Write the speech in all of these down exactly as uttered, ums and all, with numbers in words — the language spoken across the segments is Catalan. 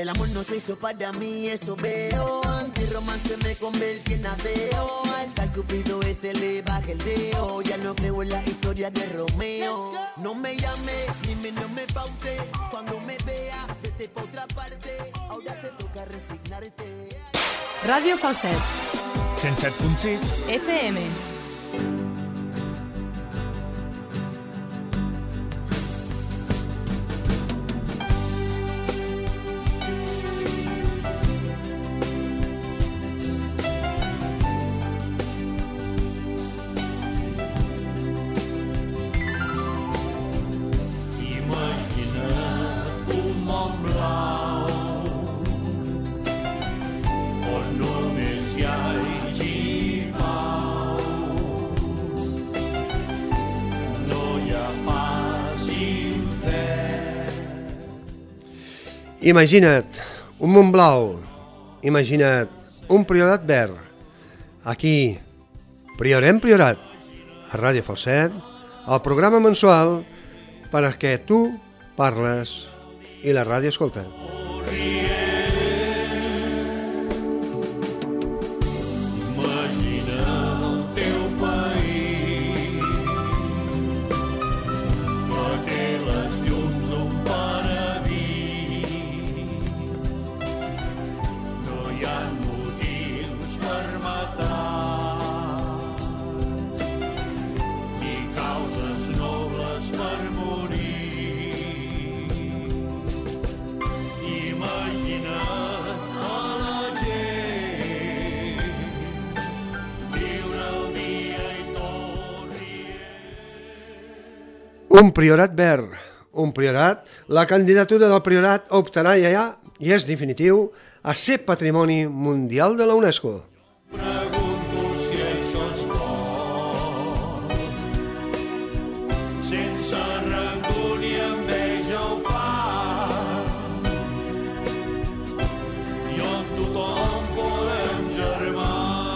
El amor no se hizo para mí, eso veo. Antirromance me convertí en ateo. Al tal Cupido ese le baja el dedo. Ya no creo en la historia de Romeo. No me llame, ni me, no me paute. Cuando me vea, vete pa' otra parte. Ahora te toca resignarte. Ràdio Falset. cent set punt sis F M. Imagina't un Montblau, imagina't un Priorat verd. Aquí, Priorem Priorat, a Ràdio Falset, el programa mensual per a què tu parles i la ràdio escolta. Un Priorat verd, un Priorat, la candidatura del Priorat optarà ja, i és definitiu, a ser Patrimoni Mundial de la UNESCO. Pregunto si això és bo, sense rancor ni enveja ho fa, i on tothom podem germar.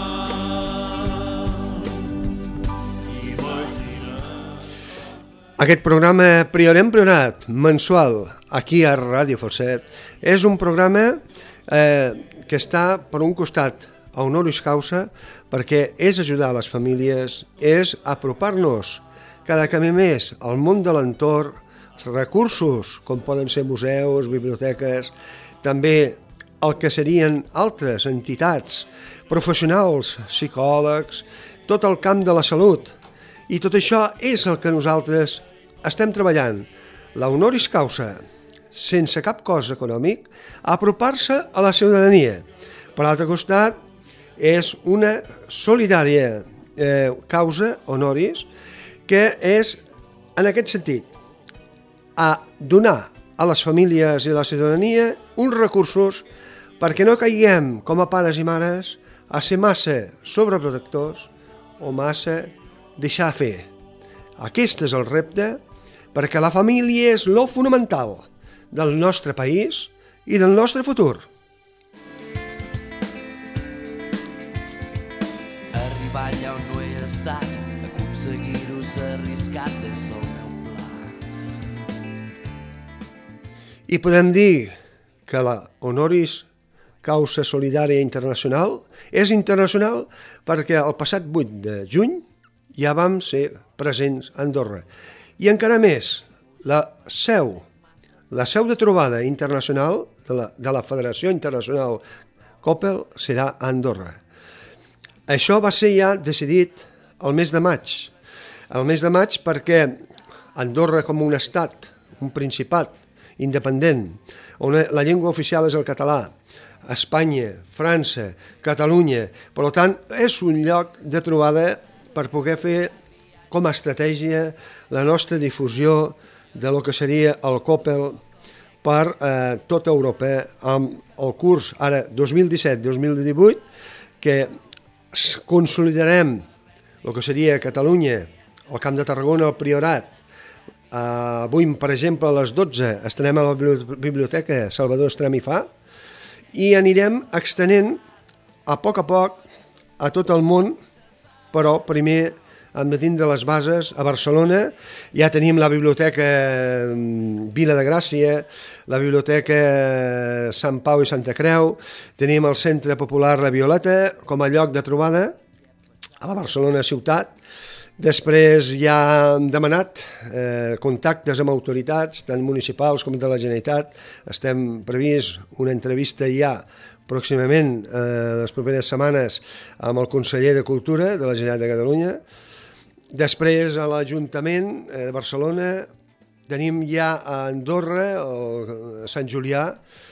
Aquest programa Priorem Priorat, mensual, aquí a Ràdio Falset, és un programa eh, que està, per un costat, a honoris causa, perquè és ajudar les famílies, és apropar-nos cada camí més al món de l'entorn, recursos, com poden ser museus, biblioteques, també el que serien altres entitats, professionals, psicòlegs, tot el camp de la salut. I tot això és el que nosaltres estem treballant, la honoris causa, sense cap cost econòmic, a apropar-se a la ciutadania. Per l'altre costat, és una solidària eh, causa honoris que és, en aquest sentit, a donar a les famílies i a la ciutadania uns recursos perquè no caiguem com a pares i mares a ser massa sobreprotectors o massa deixar fer. Aquest és el repte, perquè la família és lo fonamental del nostre país i del nostre futur. Arribar allà on no he estat, aconseguir-ho s'ha arriscat, és el meu pla. I podem dir que la honoris causa solidària internacional és internacional perquè el passat vuit de juny ja vam ser presents a Andorra. I encara més, la seu, la seu de trobada internacional de la, de la Federació Internacional Coppel serà a Andorra. Això va ser ja decidit el mes de maig. El mes de maig perquè Andorra com un estat, un principat independent, on la llengua oficial és el català, Espanya, França, Catalunya, per tant és un lloc de trobada per poder fer com a estratègia la nostra difusió de lo que seria el Coppel per eh, tota Europa amb el curs ara dos mil disset dos mil divuit, que consolidarem el que seria Catalunya, el Camp de Tarragona, el Priorat. Eh, avui, per exemple, a les dotze estarem a la biblioteca Salvador Estrem i Fa i anirem extenent a poc a poc a tot el món, però primer hem de tindre les bases a Barcelona. Ja tenim la Biblioteca Vila de Gràcia, la Biblioteca Sant Pau i Santa Creu, tenim el Centre Popular La Violeta com a lloc de trobada a la Barcelona ciutat. Després ja hem demanat eh, contactes amb autoritats, tant municipals com de la Generalitat. Estem previst una entrevista ja pròximament, eh, les properes setmanes, amb el conseller de Cultura de la Generalitat de Catalunya. Després a l'Ajuntament de Barcelona tenim ja a Andorra, a Sant Julià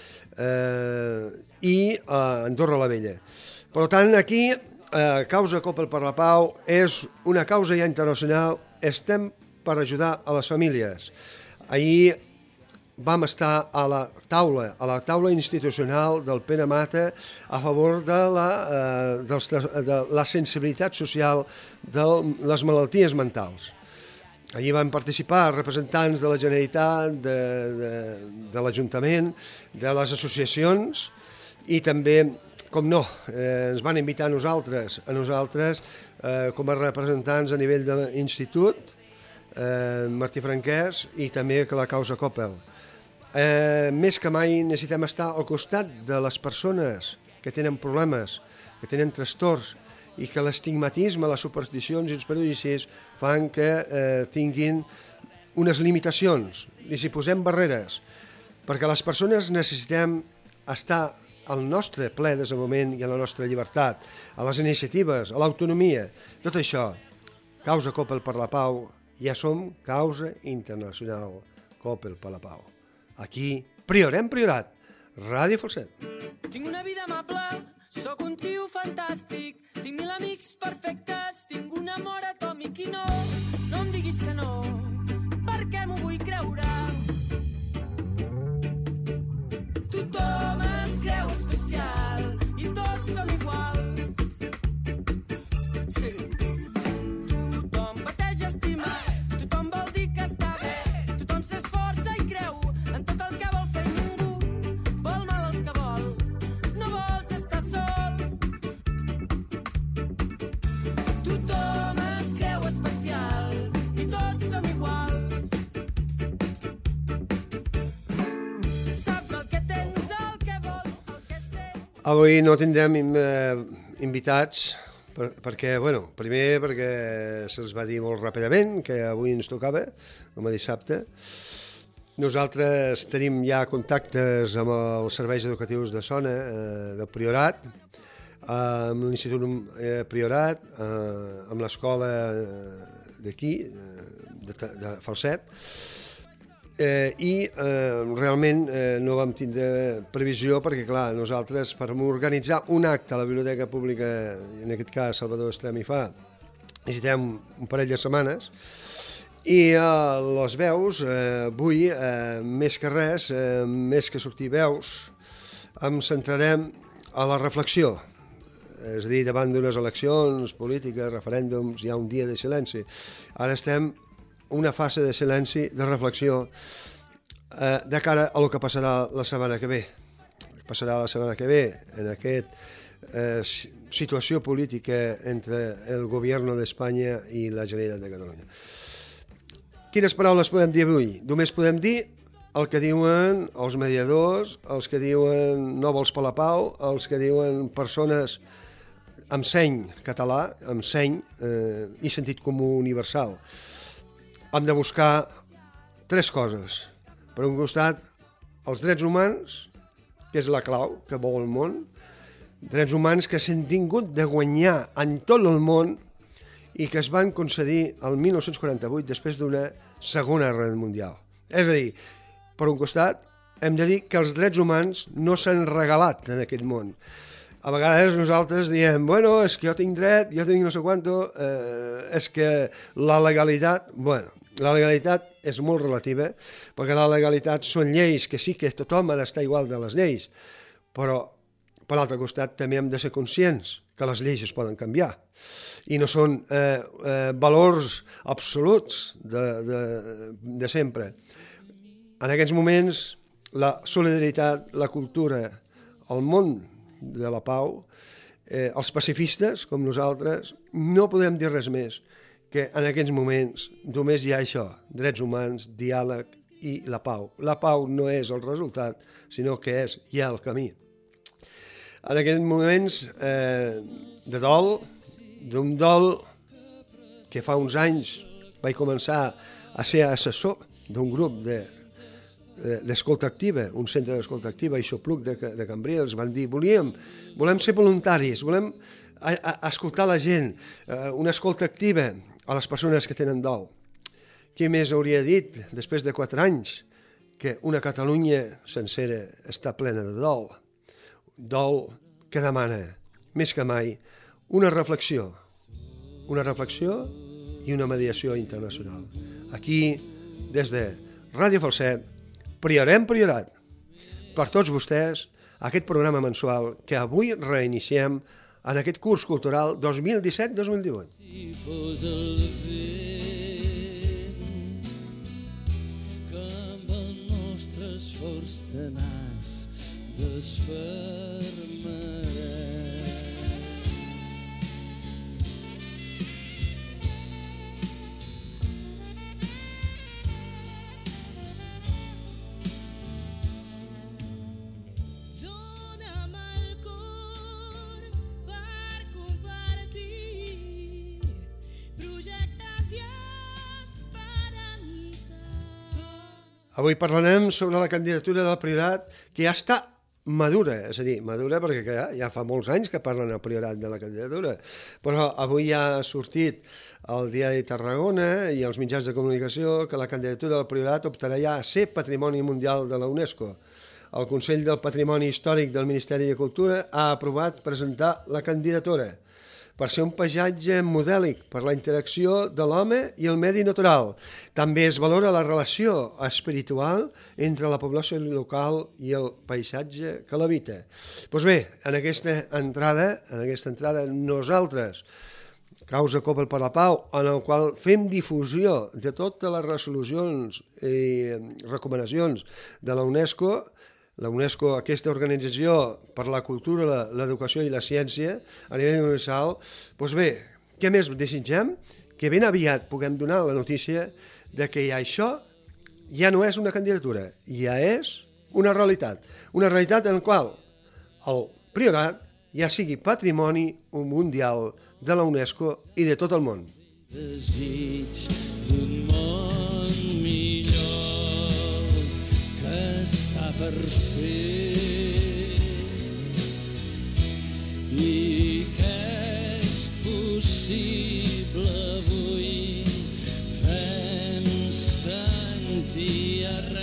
eh, i a Andorra la Vella. Per tant, aquí Eh, causa Coppel per la Pau és una causa ja internacional. Estem per ajudar a les famílies. Ahir vam estar a la taula, a la taula institucional del Pere Mata a favor de la, eh, dels, de la sensibilitat social de les malalties mentals. Allí van participar representants de la Generalitat, de, de, de l'Ajuntament, de les associacions i també, com no, eh, ens van invitar a nosaltres, a nosaltres eh, com a representants a nivell de l'institut, eh, Martí Franquès, i també que la causa Coppel. Eh, més que mai necessitem estar al costat de les persones que tenen problemes, que tenen trastorns, i que l'estigmatisme, les supersticions i els prejudicis fan que eh, tinguin unes limitacions, i si posem barreres, perquè les persones necessitem estar al nostre ple desenvolupament i a la nostra llibertat, a les iniciatives, a l'autonomia. Tot això, causa Coppel per la Pau, ja som causa internacional Coppel per la Pau. Aquí, priorem priorat, Ràdio Falset. Tinc una vida amable, sóc un tio fantàstic, tinc mil amics perfectes, tinc un amor atòmic i no, no em diguis que no, perquè m'ho vull creure. Tothom es creu especial i tots som iguals. Sí. Tothom pateix estima, tothom vol dir que està bé, tothom s'esforça i creu en tot el que vol fer i ningú vol mal als que vol, no vols estar sol. Tothom es creu especial i tots som iguals. Avui no tindrem eh, invitats per, perquè, bueno, primer perquè se'ls va dir molt ràpidament que avui ens tocava, com a dissabte. Nosaltres tenim ja contactes amb els serveis educatius de zona eh, del Priorat, eh, amb l'Institut eh, Priorat, eh, amb l'escola d'aquí, de, de Falset, Eh, i eh, realment eh, no vam tindre previsió perquè, clar, nosaltres per organitzar un acte a la Biblioteca Pública, en aquest cas Salvador Estrem i Fa, necessitem un parell de setmanes i eh, les veus, eh, avui, eh, més que res, eh, més que sortir veus, em centrarem a la reflexió. És a dir, davant d'unes eleccions polítiques, referèndums, hi ha un dia de silenci. Ara estem una fase de silenci, de reflexió, eh, de cara a lo que passarà la setmana que ve. Passarà la setmana que ve en aquesta eh, situació política entre el govern d'Espanya i la Generalitat de Catalunya. Quines paraules podem dir avui? Només podem dir el que diuen els mediadors, els que diuen no vols per la pau, els que diuen persones amb seny català, amb seny eh, i sentit comú universal. Hem de buscar tres coses. Per un costat, els drets humans, que és la clau que vol el món, drets humans que s'han tingut de guanyar en tot el món i que es van concedir el mil nou-cents quaranta-vuit després d'una segona guerra mundial. És a dir, per un costat, hem de dir que els drets humans no s'han regalat en aquest món. A vegades nosaltres diem, bueno, és que jo tinc dret, jo tinc no sé quanto, eh, és que la legalitat, bueno, la legalitat és molt relativa, perquè la legalitat són lleis que sí que tothom ha d'estar igual de les lleis, però per l'altre costat també hem de ser conscients que les lleis es poden canviar i no són eh, eh, valors absoluts de, de, de sempre. En aquests moments, la solidaritat, la cultura, el món de la pau, eh, els pacifistes, com nosaltres, no podem dir res més que en aquests moments només hi ha això, drets humans, diàleg i la pau. La pau no és el resultat, sinó que és ja el camí. En aquests moments eh, de dol, d'un dol que fa uns anys vaig començar a ser assessor d'un grup de, de, d'escolta activa, un centre d'escolta activa, Ixopluc de, de Cambrils, van dir, volíem, volem ser voluntaris, volem a, a, escoltar la gent, eh, una escolta activa a les persones que tenen dol. Qui més hauria dit, després de quatre anys, que una Catalunya sencera està plena de dol? Dol que demana, més que mai, una reflexió. Una reflexió i una mediació internacional. Aquí, des de Ràdio Falset, priorem priorat. Per tots vostès, aquest programa mensual que avui reiniciem en aquest curs cultural dos mil disset dos mil divuit. Si fos el vent que amb el nostre esforç tenaç desfermarà. Dóna'm el cor per compartir projectes i esperança. Avui parlarem sobre la candidatura del Priorat, que ja està madura, és a dir, madura perquè ja, ja fa molts anys que parlen al Priorat de la candidatura, però avui ja ha sortit el Diari de Tarragona i els mitjans de comunicació que la candidatura del Priorat optarà ja a ser Patrimoni Mundial de la UNESCO. El Consell del Patrimoni Històric del Ministeri de Cultura ha aprovat presentar la candidatura per ser un paisatge modèlic per la interacció de l'home i el medi natural. També es valora la relació espiritual entre la població local i el paisatge que l'habita. Doncs bé, en aquesta entrada, en aquesta entrada nosaltres, Causa Copa per la Pau, en el qual fem difusió de totes les resolucions i recomanacions de la UNESCO. La UNESCO, aquesta organització per la cultura, l'educació i la ciència a nivell universal, doncs bé, què més desitgem? Que ben aviat puguem donar la notícia de que ja això ja no és una candidatura, ja és una realitat. Una realitat en la qual el Priorat ja sigui patrimoni mundial de la UNESCO i de tot el món. Desig d'un món millor que està per fer i que és possible avui fent sentir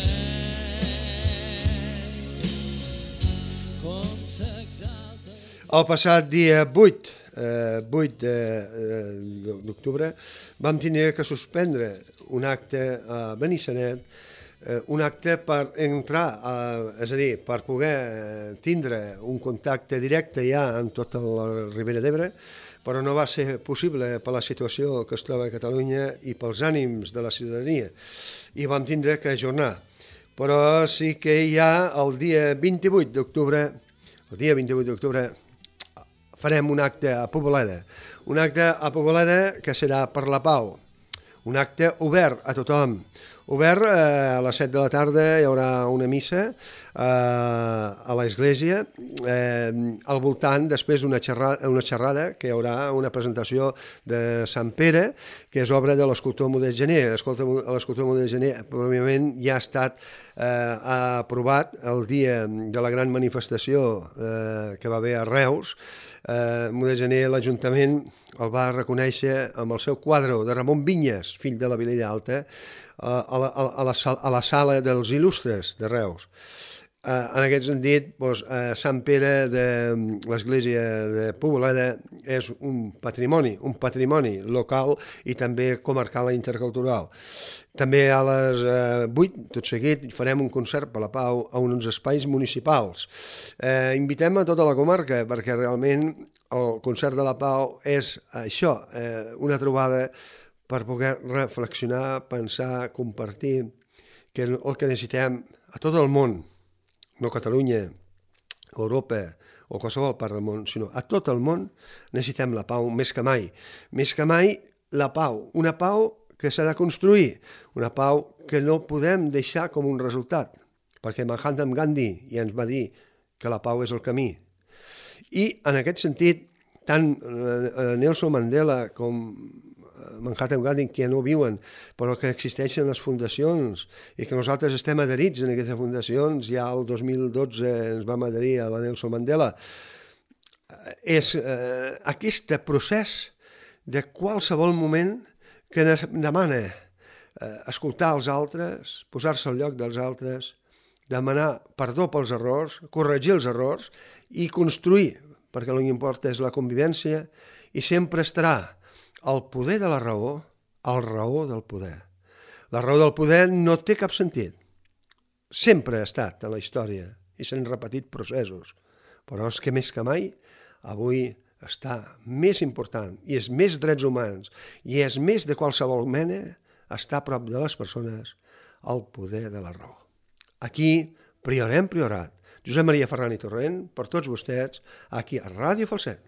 arreu com s'exalta. El passat dia vuit, eh, vuit d'octubre vam tenir que suspendre un acte a Benissanet, eh, un acte per entrar, a, és a dir, per poder tindre un contacte directe ja amb tota la Ribera d'Ebre, però no va ser possible per la situació que es troba a Catalunya i pels ànims de la ciutadania, i vam tindre que ajornar. Però sí que ja el dia vint-i-vuit d'octubre, el dia vint-i-vuit d'octubre, farem un acte a Poboleda, un acte a Poboleda que serà per la pau, un acte obert a tothom, obert eh, a les set de la tarda hi haurà una missa eh, a l'església, eh, al voltant després d'una xerrada, una xerrada que hi haurà una presentació de Sant Pere, que és obra de l'escultor Modest Gené. L'escultor Modest Gené pròpiament ja ha estat eh, aprovat el dia de la gran manifestació eh, que va haver a Reus. Eh, Modest Gené, l'Ajuntament el va reconèixer amb el seu quadre de Ramon Vinyes, fill de la Vilella Alta, a la, a, la, a la sala dels il·lustres de Reus. Eh, en aquest sentit, doncs, eh, Sant Pere de l'església de Poboleda és un patrimoni, un patrimoni local i també comarcal i intercultural. També a les eh, vuit, tot seguit, farem un concert per la pau a uns espais municipals. Eh, invitem a tota la comarca perquè realment el concert de la pau és això, eh, una trobada per poder reflexionar, pensar, compartir, que el que necessitem a tot el món, no Catalunya, Europa o qualsevol part del món, sinó a tot el món necessitem la pau més que mai. Més que mai la pau, una pau que s'ha de construir, una pau que no podem deixar com un resultat, perquè Mahatma Gandhi ja ens va dir que la pau és el camí. I en aquest sentit, tant Nelson Mandela com Mahatma Gandhi, que ja no viuen, però que existeixen les fundacions i que nosaltres estem adherits en aquestes fundacions, ja el dos mil dotze ens vam adherir a la Nelson Mandela, és eh, aquest procés de qualsevol moment que demana eh, escoltar els altres, posar-se al lloc dels altres, demanar perdó pels errors, corregir els errors i construir, perquè el que importa és la convivència i sempre estarà el poder de la raó, el raó del poder. La raó del poder no té cap sentit. Sempre ha estat a la història i s'han repetit processos, però és que més que mai avui està més important i és més drets humans i és més de qualsevol mena estar a prop de les persones el poder de la raó. Aquí, priorem priorat. Josep Maria Ferran i Torrent, per tots vostès, aquí a Ràdio Falset.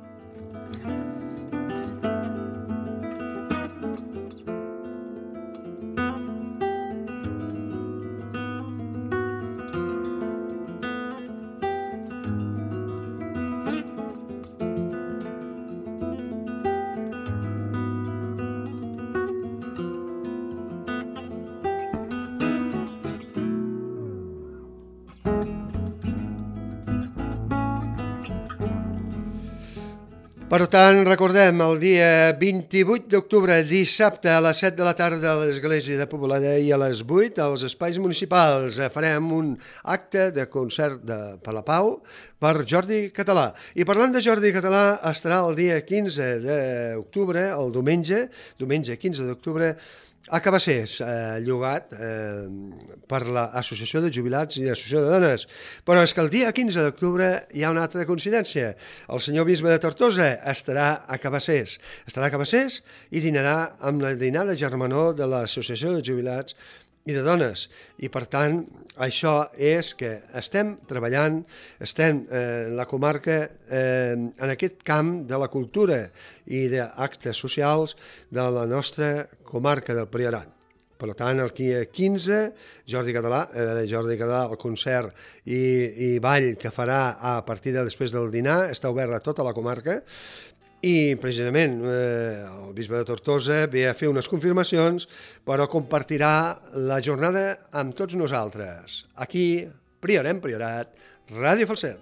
Per tant, recordem, el dia vint-i-vuit d'octubre, dissabte, a les set de la tarda a l'Església de Poboleda i a les vuit als espais municipals farem un acte de concert de, per la Pau per Jordi Català. I parlant de Jordi Català, estarà el dia quinze d'octubre, el diumenge, diumenge quinze d'octubre, a Cabassers, eh, llogat eh, per l'Associació de Jubilats i l'Associació de Dones. Però és que el dia quinze d'octubre hi ha una altra coincidència. El senyor bisbe de Tortosa estarà a Cabassers. Estarà a Cabassers i dinarà amb la dinar de germanor de l'Associació de Jubilats i de Dones. I per tant, això és que estem treballant, estem eh, en la comarca eh, en aquest camp de la cultura i d'actes socials de la nostra comarca del Priorat. Per tant, el dia quinze, Jordi Català, eh, Jordi Català, el concert i, i ball que farà a partir de després del dinar, està obert a tota la comarca. I precisament eh, el bisbe de Tortosa ve a fer unes confirmacions, però compartirà la jornada amb tots nosaltres. Aquí, Priorem Priorat, Ràdio Falset.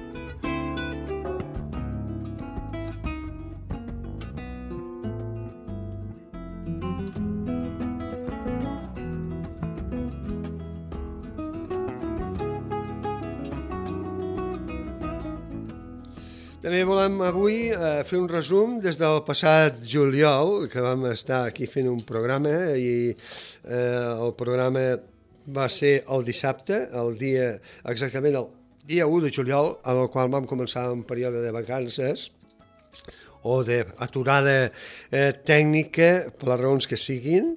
També volem avui eh, fer un resum des del passat juliol, que vam estar aquí fent un programa i eh, el programa va ser el dissabte, el dia, exactament el dia u de juliol, en el qual vam començar un període de vacances o d'aturada eh, tècnica, per les raons que siguin,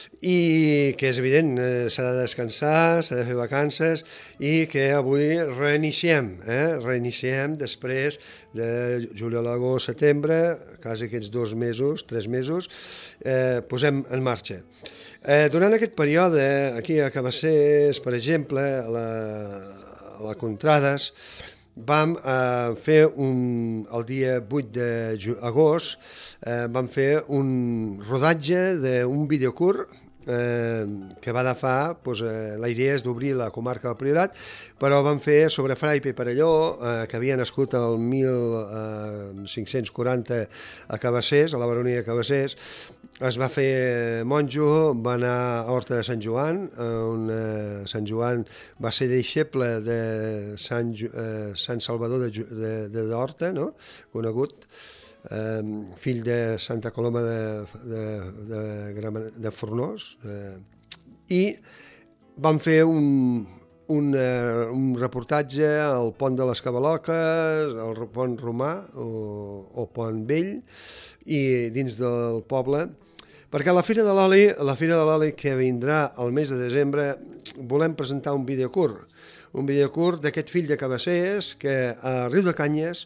i que és evident, eh, s'ha de descansar, s'ha de fer vacances i que avui reiniciem, eh? reiniciem després de juliol, agost, setembre, quasi aquests dos mesos, tres mesos, eh, posem en marxa. Eh, durant aquest període, aquí a Cabassers, per exemple, a la, a la Contrades, vam eh, fer un, el dia vuit d'agost, eh, vam fer un rodatge d'un videocurt eh, que va agafar, doncs, eh, la idea és d'obrir la comarca del Priorat, però vam fer sobre Fra i Peparelló, eh, que havia nascut el mil cinc-cents quaranta a Cabassers, a la baronia de Cabassers. Es va fer monjo, va anar a Horta de Sant Joan, on eh, Sant Joan va ser deixeble de Sant, eh, Sant Salvador de, de, de d'Horta, no? Conegut, eh, fill de Santa Coloma de, de, de, de Fornós, eh, i vam fer un, un, eh, un reportatge al pont de les Cabaloques, al pont Romà o, o pont Vell, i dins del poble, perquè a la Fira de l'Oli, la Fira de l'Oli que vindrà al mes de desembre, volem presentar un videocurt, un videocurt d'aquest fill de Cabassers que a Riu de Canyes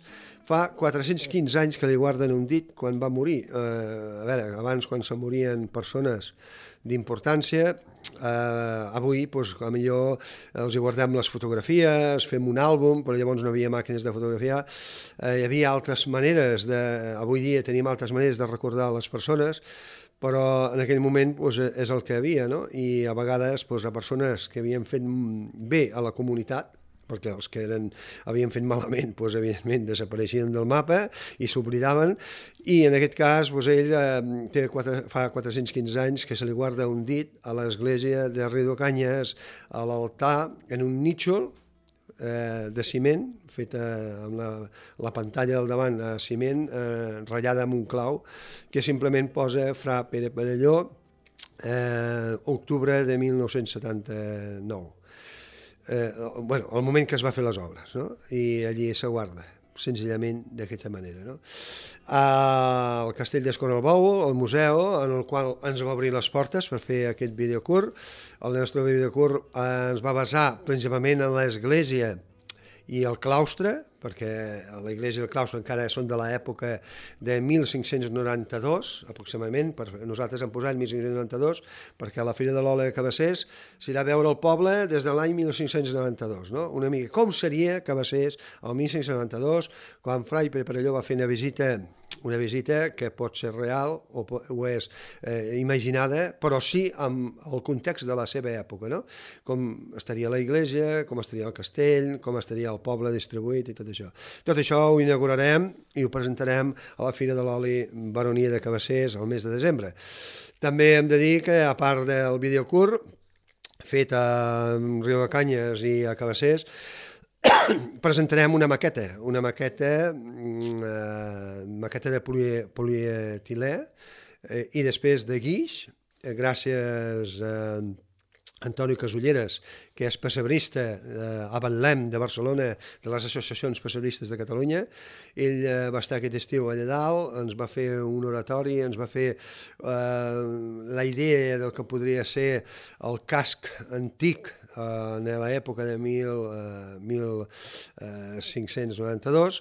fa quatre-cents quinze anys que li guarden un dit quan va morir. Eh, a veure, abans quan se morien persones d'importància, eh, avui doncs, a millor els hi guardem les fotografies, fem un àlbum, però llavors no havia màquines de fotografiar, eh, hi havia altres maneres, de, avui dia tenim altres maneres de recordar les persones, però en aquell moment doncs, és el que hi havia, no? I a vegades doncs, a persones que havien fet bé a la comunitat, perquè els que eren, havien fet malament, doncs, evidentment, desapareixien del mapa i s'oblidaven, i en aquest cas doncs, ell eh, té quatre, fa quatre-cents quinze anys que se li guarda un dit a l'església de Riudecanyes, a l'altar, en un nítxol eh, de ciment, feta amb la, la pantalla del davant a ciment, eh, ratllada amb un clau, que simplement posa Fra Pere Perelló, eh, octubre de mil nou-cents setanta-nou. Eh, bueno, el moment que es va fer les obres, no? I allí se guarda, senzillament d'aquesta manera, no? Al Castell d'Escornalbou, el museu, en el qual ens va obrir les portes per fer aquest videocurt. El nostre videocurt eh, ens va basar principalment en l'església i el claustre, perquè l'església i el claustre encara són de l'època de mil cinc-cents noranta-dos, aproximadament, per nosaltres hem posat mil cinc-cents noranta-dos, perquè la Fira de l'Oli de Cabassers s'irà a veure el poble des de l'any mil cinc-cents noranta-dos, no? Una mica com seria Cabassers el mil cinc-cents noranta-dos, quan Fra Pere Perelló va fer una visita una visita que pot ser real o, o és eh, imaginada, però sí amb el context de la seva època, no? Com estaria la iglesia, com estaria el castell, com estaria el poble distribuït i tot això. Tot això ho inaugurarem i ho presentarem a la Fira de l'Oli Baronia de Cabassers el mes de desembre. També hem de dir que, a part del videocurt fet a Riudecanyes i a Cabassers, presentarem una maqueta, una maqueta, eh, maqueta de poli, polietilè eh, i després de guix, eh, gràcies a Antoni Casulleres, que és pessebrista eh, a Betlem de Barcelona, de les associacions pessebristes de Catalunya. Ell eh, va estar aquest estiu allà dalt, ens va fer un oratori, ens va fer eh, la idea del que podria ser el casc antic en l'època de mil cinc-cents noranta-dos,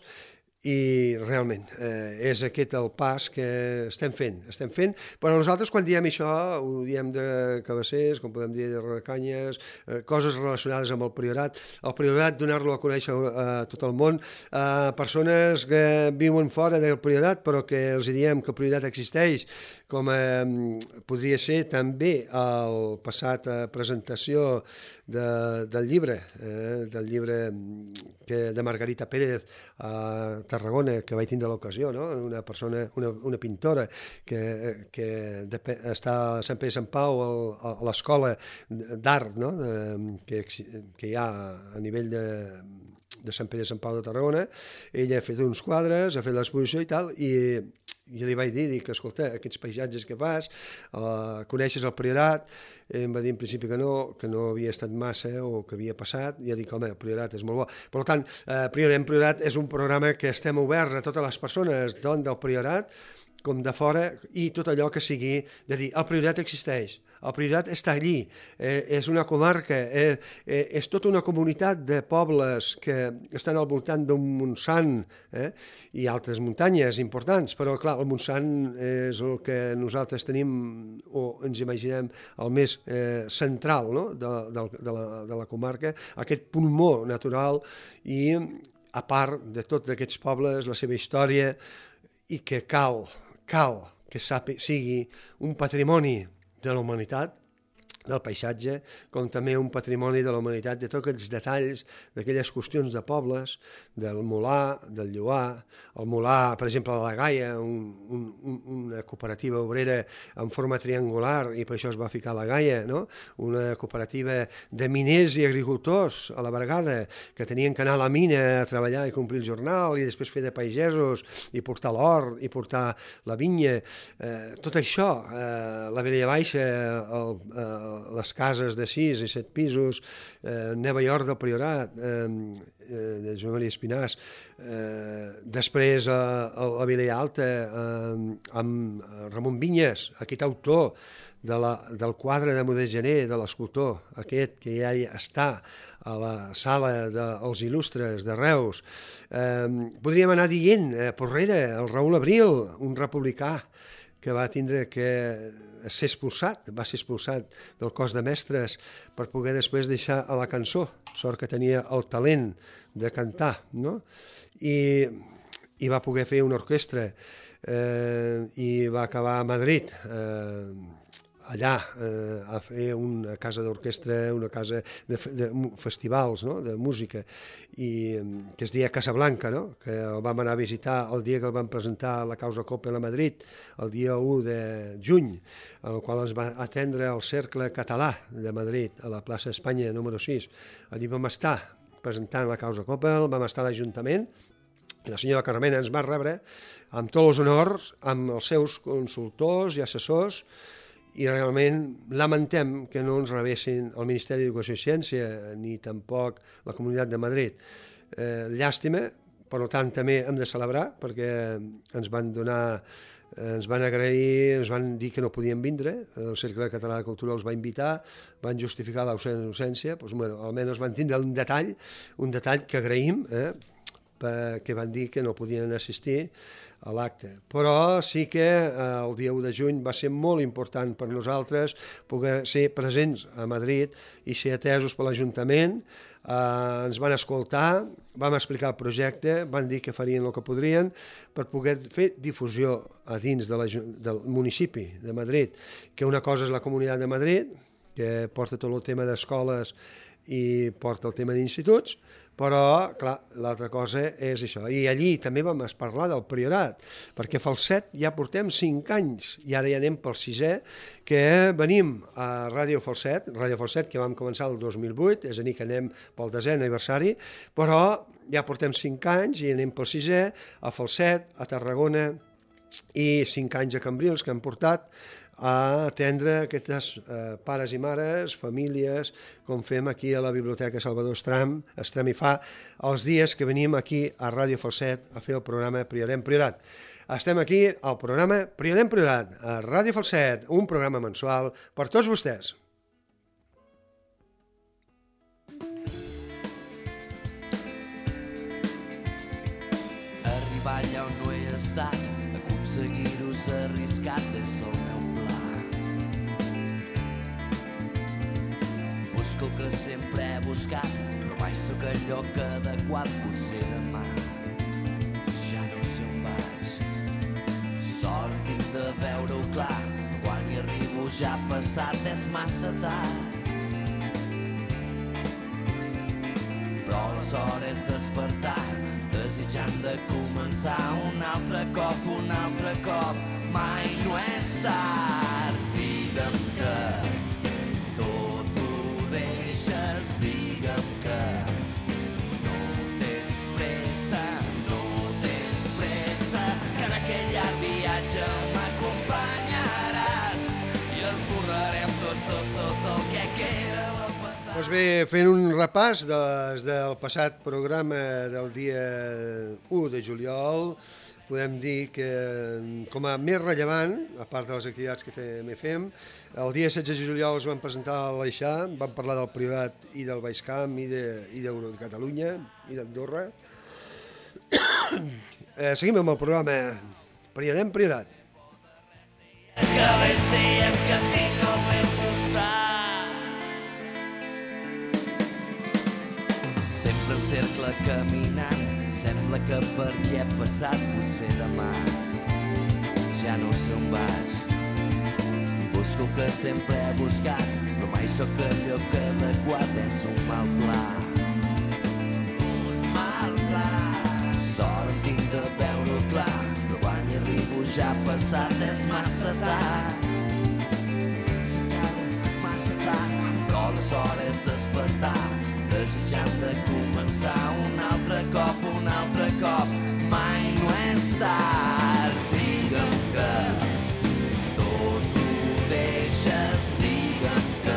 i realment eh, és aquest el pas que estem fent, estem fent, però nosaltres quan diem això ho diem de Cabassers, com podem dir de Riudecanyes, eh, coses relacionades amb el priorat, el priorat donar-lo a conèixer a tot el món, a persones que viuen fora del priorat però que els diem que el priorat existeix, com eh, podria ser també el passat eh, presentació de, del llibre, eh, del llibre que, de Margarita Pérez a Tarragona, que vaig tindre l'ocasió, no? Una persona, una, una pintora que, que de, està a Sant Pere de Sant Pau a, a l'escola d'art, no? de, que, que hi ha a nivell de, de Sant Pere de Sant Pau de Tarragona. Ella ha fet uns quadres, ha fet l'exposició i tal, i i li vaig dir, dic, escolta, aquests paisatges que fas, uh, coneixes el priorat? I em va dir en principi que no, que no havia estat massa o que havia passat, i ja dic, home, el priorat és molt bo. Per tant, uh, Priorem Priorat és un programa que estem oberts a totes les persones tant del priorat com de fora, i tot allò que sigui de dir, el priorat existeix, el priorat està allí, eh, és una comarca, eh, eh, és tota una comunitat de pobles que estan al voltant d'un Montsant, eh, i altres muntanyes importants, però clar, el Montsant és el que nosaltres tenim o ens imaginem el més eh, central, no? de, de, de, la, de la comarca, aquest pulmó natural, i a part de tots aquests pobles, la seva història, i que cal, cal que sapi, sigui un patrimoni de la humanitat, del paisatge, com també un patrimoni de la humanitat, de tots aquests detalls, d'aquelles qüestions de pobles, del Molar, del Lloar, el Molar, per exemple, a la Gaia, un, un, una cooperativa obrera en forma triangular, i per això es va ficar la Gaia, no? Una cooperativa de miners i agricultors a la vegada, que tenien que anar a la mina a treballar i complir el jornal, i després fer de pagesos, i portar l'hort, i portar la vinya, eh, tot això, eh, la Vilella Baixa, el, eh, les cases de sis i set pisos, eh, Nova York del Priorat, eh, de Joan Maria Espinàs, eh, després a, a la Vilella Alta, eh, amb Ramon Vinyes, aquest autor de la, del quadre de Modest Gener, de l'escultor, aquest que ja està a la sala dels il·lustres de Reus. Eh, podríem anar dient, eh, Porrera, el Raül Abril, un republicà que va tindre que ser expulsat, va ser expulsat del cos de mestres per poder després deixar a la cançó, sort que tenia el talent de cantar, no? I, i va poder fer una orquestra eh, i va acabar a Madrid, eh, allà eh, a fer una casa d'orquestra, una casa de, de festivals, no? De música, i, que es deia Casablanca, no? Que el vam anar a visitar el dia que el van presentar la Causa Coppel a Madrid, el dia u de juny, en el qual ens va atendre el Cercle Català de Madrid, a la plaça Espanya número sis. Allí vam estar presentant la Causa Coppel, vam estar a l'Ajuntament, i la senyora Carmena ens va rebre amb tots els honors, amb els seus consultors i assessors, i realment lamentem que no ens rebessin el Ministeri d'Educació i Ciència ni tampoc la Comunitat de Madrid. Eh, llàstima, per tant també hem de celebrar perquè ens van donar, eh, ens van agrair, ens van dir que no podien vindre, el Cercle Català de Cultura els va invitar, van justificar la seva innocència, doncs, bueno, almenys van tindre un detall, un detall que agraïm, eh, que van dir que no podien assistir a l'acte. Però sí que eh, el dia u de juny va ser molt important per nosaltres poder ser presents a Madrid i ser atesos per l'Ajuntament. Eh, ens van escoltar, vam explicar el projecte, van dir que farien el que podrien per poder fer difusió a dins de la, del municipi de Madrid, que una cosa és la Comunitat de Madrid, que porta tot el tema d'escoles i porta el tema d'instituts, però, clar, l'altra cosa és això. I allí també vam parlar del Priorat, perquè Falset ja portem cinc anys, i ara ja anem pel sisè, que venim a Ràdio Falset, Ràdio Falset, que vam començar el dos mil vuit, és a dir, que anem pel desè aniversari, però ja portem cinc anys i anem pel sisè, a Falset, a Tarragona, i cinc anys a Cambrils, que han portat a atendre aquestes eh, pares i mares, famílies, com fem aquí a la Biblioteca Salvador Estram, Estram i fa els dies que venim aquí a Ràdio Falset a fer el programa Priorem Priorat. Estem aquí al programa Priorem Priorat, a Ràdio Falset, un programa mensual per tots vostès. Arribar allà on no he estat, aconseguir-ho s'ha arriscat, és el meu pla. Busco el que sempre he buscat, però mai sóc el lloc adequat, potser demà ja no sé on vaig. Sort tinc de veure-ho clar, quan hi arribo ja ha passat, és massa tard. Però la sort és despertar, desitjant de començar un altre cop, un altre cop. Mai no és tard. Digue'm que tot ho deixes, digue'm que no tens pressa, no tens pressa, que en aquell llarg viatge m'acompanyaràs i esborrarem tots dos tot el que queda del passat. Doncs bé, fent un repàs des del passat programa del dia u de juliol, podem dir que com a més rellevant, a part de les activitats que també fem, el dia setze de juliol es van presentar a l'Aixà, vam parlar del Priorat i del Baix Camp i de, i de Catalunya i d'Andorra. eh, seguim amb el programa Priorem Priorat. És que ben sí, és que tinc el meu costat. Sempre en cercle caminant, sembla que per qui he passat potser demà ja no sé on vaig. Busco el que sempre he buscat, però mai sóc el lloc adequat, és un mal pla. Un mal pla. Sort en tinc de veure-ho clar, però quan hi arribo ja ha passat, és massa tard. Massa tard. Però la sort és despertar, desitjant de començar un altre cop, un altre cop. Mai no és tard. Digue'm que tot ho deixes, digue'm que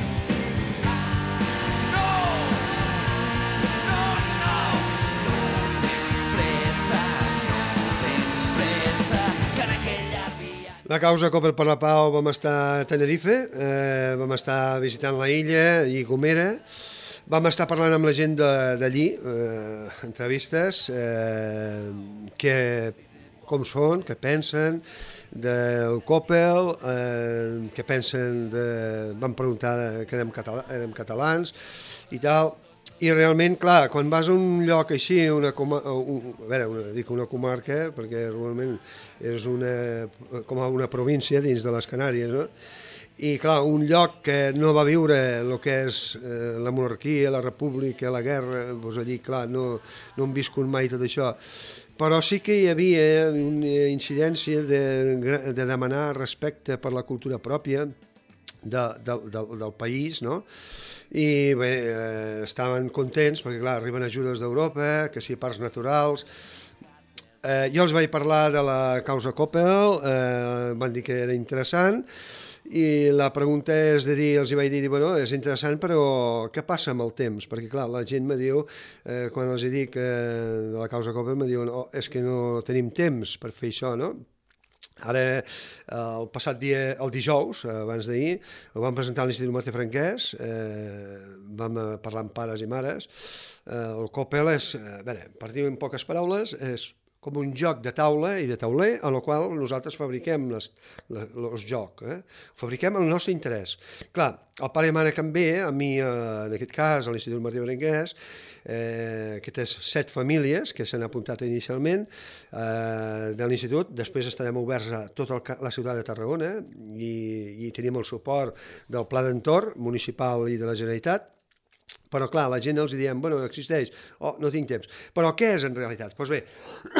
no, no, no, no tens pressa, no tens pressa, que en aquella via... La causa Coppel per la Pau vam estar a Tenerife, eh, vam estar visitant la illa i Gomera. Vam estar parlant amb la gent d'allí, eh, entrevistes, eh, que, com són, què pensen del Coppel, eh, què pensen de... Vam preguntar que érem, català, érem catalans i tal, i realment, clar, quan vas a un lloc així, una, coma, un, a veure, una, dic una comarca, perquè realment és una, com una província dins de les Canàries, no? I clar, un lloc que no va viure el que és eh, la monarquia, la república, la guerra, doncs allí, clar, no, no hem viscut mai tot això. Però sí que hi havia una incidència de, de demanar respecte per la cultura pròpia de, de, de, del país, no? I bé, eh, estaven contents perquè, clar, arriben ajudes d'Europa, que si parcs naturals. Eh, jo els vaig parlar de la causa Coppel, eh, van dir que era interessant, i la pregunta és de dir, els hi vaig dir, bueno, és interessant, però què passa amb el temps? Perquè, clar, la gent me diu, eh, quan els hi dic eh, de la causa Coppel, me diuen, oh, és que no tenim temps per fer això, no? Ara, el passat dia, el dijous, abans d'ahir, ho vam presentar a l'Institut Martí Franquès, eh, vam parlar amb pares i mares. Eh, el Coppel és, a veure, per dir en poques paraules, és com un joc de taula i de tauler en el qual nosaltres fabriquem les, les, els jocs, eh? Fabriquem el nostre interès. Clar, el pare i mare que em ve, a mi, eh, en aquest cas, a l'Institut Martí Franquès, eh, aquestes set famílies que s'han apuntat inicialment eh, de l'Institut, després estarem oberts a tota el, la ciutat de Tarragona i, i tenim el suport del Pla d'Entorn municipal i de la Generalitat. Però, clar, la gent els diem, bueno, existeix, oh, no tinc temps. Però què és en realitat? Doncs bé,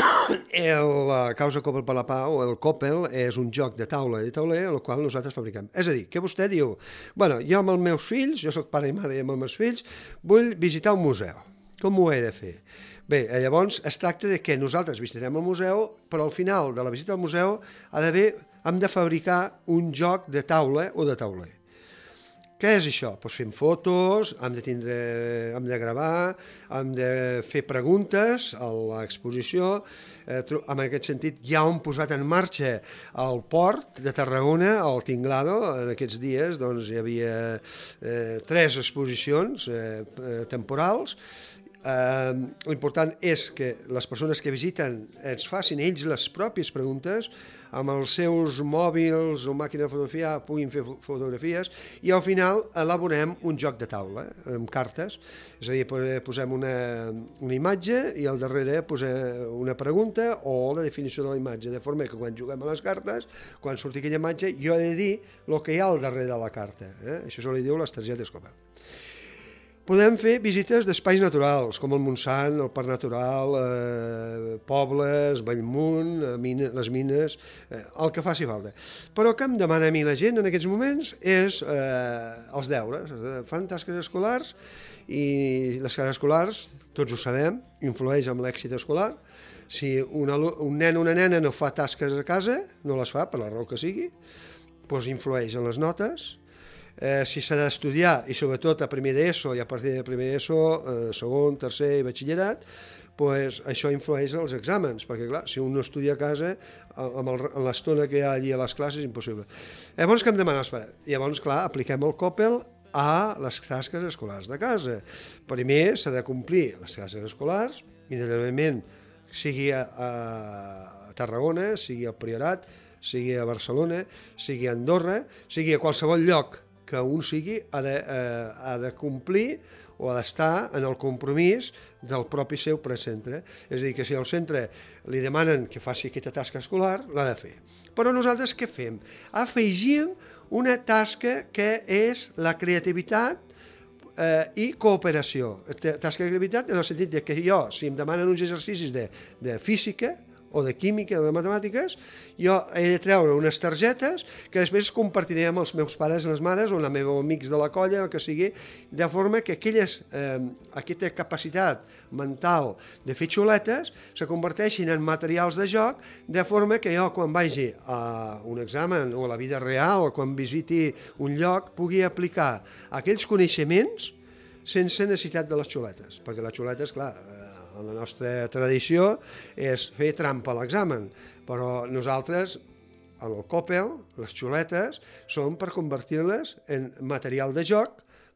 el, la causa Coppel per la Pau, el Coppel, és un joc de taula i de tauler en el qual nosaltres fabriquem. És a dir, que vostè diu, bueno, jo amb els meus fills, jo soc pare i mare i amb els meus fills, vull visitar un museu. Com ho he de fer? Bé, llavors es tracta de que nosaltres visitarem el museu, però al final de la visita al museu ha d'haver, hem de fabricar un joc de taula o de tauler. Què és això? Doncs fem fotos, hem de, tindre, hem de gravar, hem de fer preguntes a l'exposició. Eh, en aquest sentit, ja hem posat en marxa el port de Tarragona, el Tinglado. En aquests dies doncs, hi havia eh, tres exposicions eh, temporals. Eh, l'important és que les persones que visiten ens facin ells les pròpies preguntes, amb els seus mòbils o màquina de fotografiar puguin fer fotografies i al final elaborem un joc de taula amb cartes, és a dir, posem una, una imatge i al darrere posem una pregunta o la definició de la imatge, de forma que quan juguem a les cartes, quan surti aquella imatge, jo he de dir el que hi ha al darrere de la carta. Eh? Això se li diu les targetes Coppel. Podem fer visites d'espais naturals, com el Montsant, el Parc Natural, eh, pobles, Bellmunt, eh, mine, les mines, eh, el que faci falta. Però que em demana a mi la gent en aquests moments és eh, els deures. Fan tasques escolars i les tasques escolars, tots ho sabem, influeix en l'èxit escolar. Si un, un nen o una nena no fa tasques a casa, no les fa, per la raó que sigui, doncs influeix en les notes. Eh, si s'ha d'estudiar, i sobretot a primer d'ESO i a partir de primer d'ESO, eh, segon, tercer i batxillerat, pues això influeix als exàmens, perquè clar, si un no estudia a casa, amb l'estona que hi ha allí a les classes és impossible. Llavors, què em demanes? Llavors, clar, apliquem el Coppel a les tasques escolars de casa. Primer s'ha de complir les tasques escolars, independentment sigui a, a Tarragona, sigui al Priorat, sigui a Barcelona, sigui a Andorra, sigui a qualsevol lloc que un sigui, ha de, eh, ha de complir o ha d'estar en el compromís del propi seu precentre. És a dir, que si al centre li demanen que faci aquesta tasca escolar, l'ha de fer. Però nosaltres què fem? Afegim una tasca que és la creativitat eh, i cooperació. Tasca de creativitat en el sentit de que jo, si em demanen uns exercicis de, de física, o de química o de matemàtiques, jo he de treure unes targetes que després compartiré amb els meus pares i les mares o amb els meus amics de la colla, el que sigui, de forma que aquelles, eh, aquesta capacitat mental de fer xuletes se converteixin en materials de joc, de forma que jo quan vagi a un examen o a la vida real o quan visiti un lloc pugui aplicar aquells coneixements sense necessitat de les xuletes, perquè les xuletes, clar, en la nostra tradició és fer trampa a l'examen, però nosaltres, en el Coppel, les xuletes, són per convertir-les en material de joc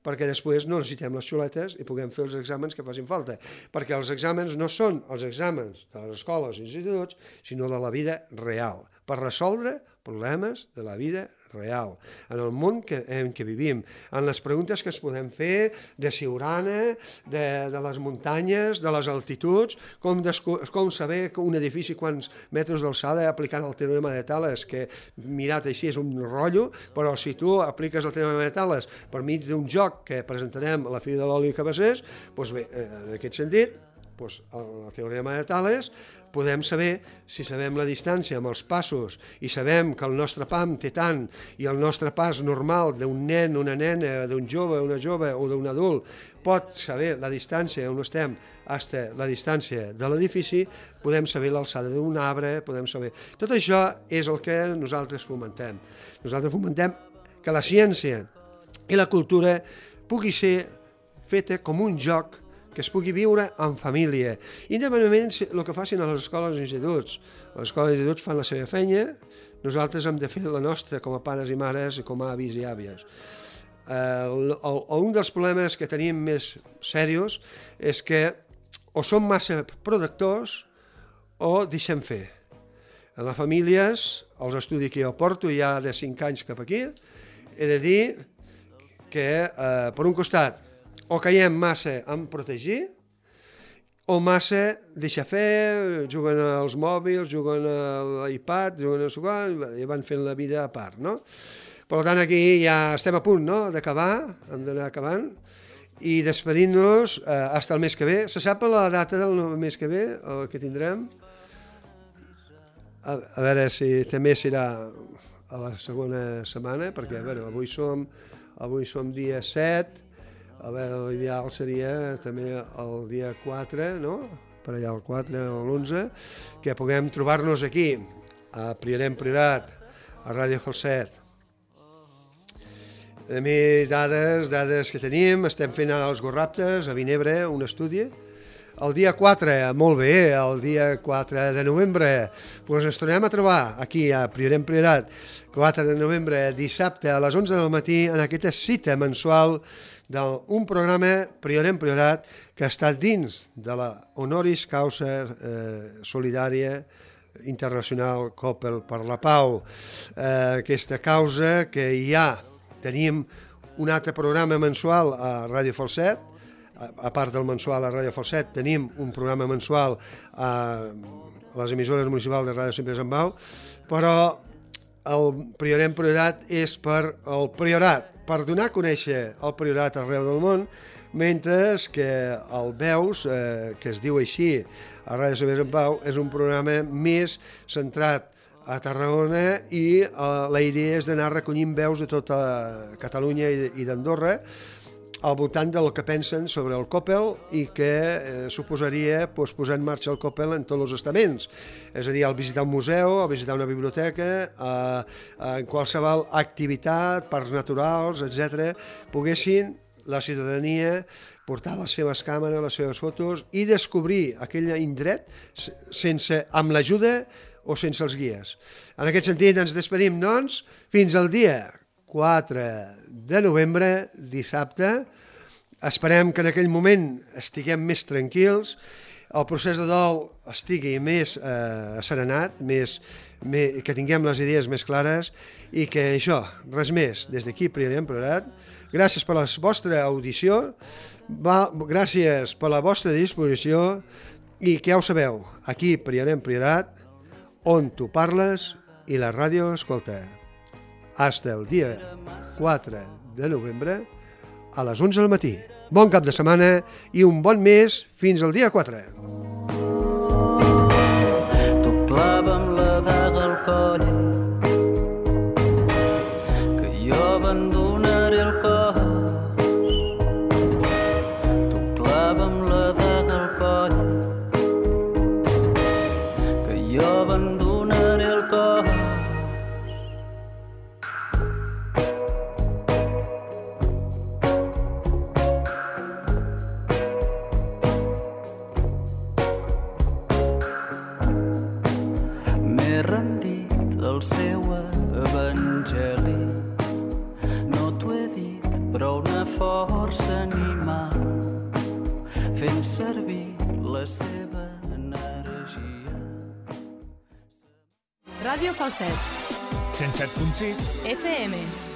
perquè després no necessitem les xuletes i puguem fer els exàmens que facin falta. Perquè els exàmens no són els exàmens de les escoles i instituts, sinó de la vida real, per resoldre problemes de la vida real, en el món que, en què vivim, en les preguntes que es podem fer de Siurana, de, de les muntanyes, de les altituds, com, desco, com saber un edifici quants metres d'alçada aplicant el teorema de Tales, que mirat així és un rotllo, però si tu apliques el teorema de Tales per mig d'un joc que presentarem a la Fira de l'Oli Cabassers, doncs bé, en aquest sentit, doncs el teorema de Tales podem saber, si sabem la distància amb els passos i sabem que el nostre pam té tant i el nostre pas normal d'un nen, una nena, d'un jove, una jove o d'un adult pot saber la distància on estem fins a la distància de l'edifici, podem saber l'alçada d'un arbre, podem saber... Tot això és el que nosaltres fomentem. Nosaltres fomentem que la ciència i la cultura pugui ser feta com un joc que es pugui viure en família, independentment del que facin a les escoles i instituts. Les escoles i instituts fan la seva feina, nosaltres hem de fer la nostra com a pares i mares i com a avis i àvies. Eh, un dels problemes que tenim més serios és que o som massa protectors o deixem fer. En les famílies, els estudis que jo porto ja de cinc anys cap aquí, he de dir que, eh, per un costat, o caiem massa en protegir, o massa deixar fer, juguen als mòbils, juguen a l'iPad, juguen a sucar, i van fent la vida a part, no? Per tant, aquí ja estem a punt, no?, d'acabar, hem d'anar acabant, i despedint-nos eh, fins el mes que ve. Se sap la data del mes que ve, el que tindrem? A, a veure si també serà a la segona setmana, perquè, a veure, avui som, avui som dia set, a veure, l'ideal seria també el dia quatre, no?, per allà el quatre o l'onze, que puguem trobar-nos aquí, a Priorat Priorat, a Ràdio Falset. A mi, dades, dades que tenim, estem fent els Gorraptes a Vinebre, un estudi. El dia quatre, molt bé, el dia quatre de novembre, doncs ens tornem a trobar aquí a Priorat Priorat, quatre de novembre, dissabte a les onze del matí, en aquesta cita mensual d'un programa Priorat Priorat que està dins de la honoris causa eh, solidària internacional Coppel per la Pau. Eh, aquesta causa que ja tenim un altre programa mensual a Ràdio Falset, a, a part del mensual a Ràdio Falset, tenim un programa mensual a les emissores municipals de Ràdio Sempre Sant Bau, però el Priorat Priorat és per el Priorat, per donar a conèixer el Priorat arreu del món, mentre que el Veus, eh, que es diu així, a Ràdio Sempre Sant Pau, és un programa més centrat a Tarragona i eh, la idea és d'anar recollint veus de tota Catalunya i, i d'Andorra al voltant del que pensen sobre el Coppel i que eh, suposaria pues, posar en marxa el Coppel en tots els estaments. És a dir, al visitar un museu, al visitar una biblioteca, eh, en qualsevol activitat, parcs naturals, etcètera, poguessin la ciutadania portar les seves càmeres, les seves fotos i descobrir aquell indret sense, amb l'ajuda o sense els guies. En aquest sentit ens despedim, doncs, fins al dia quatre de novembre, dissabte. Esperem que en aquell moment estiguem més tranquils, el procés de dol estigui més eh, asserenat, més, més, que tinguem les idees més clares i que això, res més, des d'aquí Priorat Priorat. Gràcies per la vostra audició, va, gràcies per la vostra disposició i que ja ho sabeu, aquí Priorat Priorat, on tu parles i la ràdio escolta. Hasta el dia quatre de novembre a les onze del matí. Bon cap de setmana i un bon mes fins al dia quatre. Tu clava'm la daga al coll, que jo abandonaré el cos. Tu clava'm la daga al coll, que jo abandonaré el cos. M'he rendit al seu evangeli, no t'ho he dit Ràdio Falset. cent set punt sis F M.